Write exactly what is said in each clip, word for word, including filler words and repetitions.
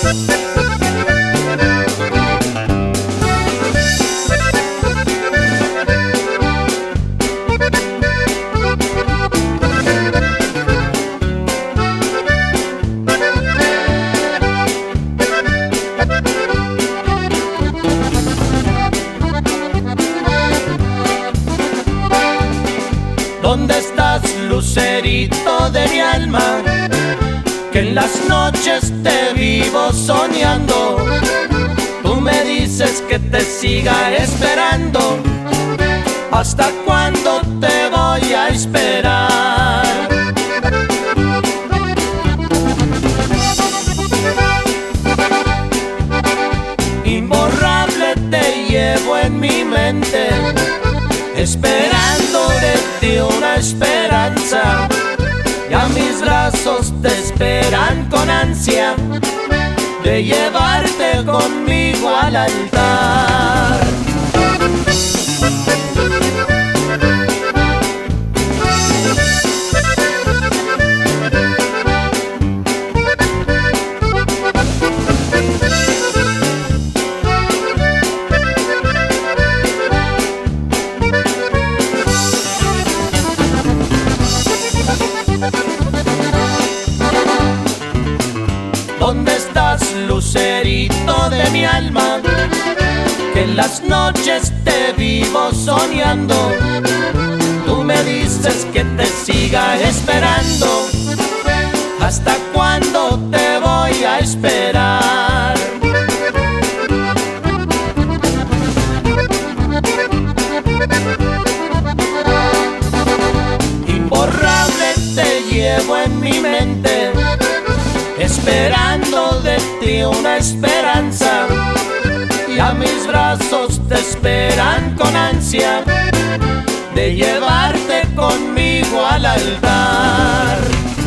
¿Dónde estás, lucerito de mi alma? Que en las noches te vivo soñando. Tú me dices que te siga esperando. ¿Hasta cuándo te voy a esperar? Imborrable te llevo en mi mente, esperando de ti una esperanza. Ya mis brazos te esperan con ansia de llevarte conmigo al altar. ¿Dónde estás, lucerito de mi alma? Que en las noches te vivo soñando. Tú me dices que te siga esperando. ¿Hasta cuándo te voy a esperar? Imborrable te llevo en mi mente, esperando de ti una esperanza. Ya mis brazos te esperan con ansia de llevarte conmigo al altar.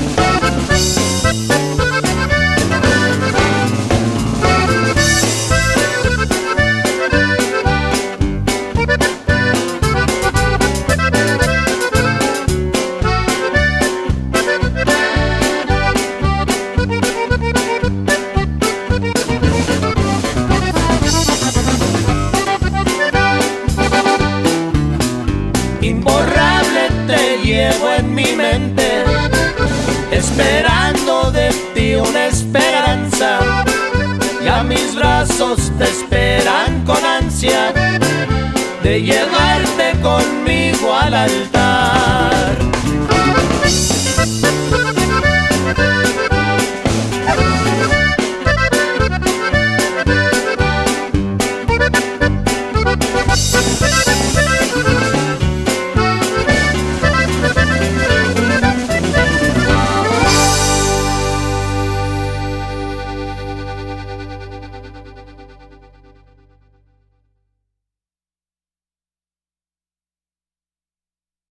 Imborrable te llevo en mi mente, esperando de ti una esperanza. Ya mis brazos te esperan con ansia de llevarte conmigo al altar.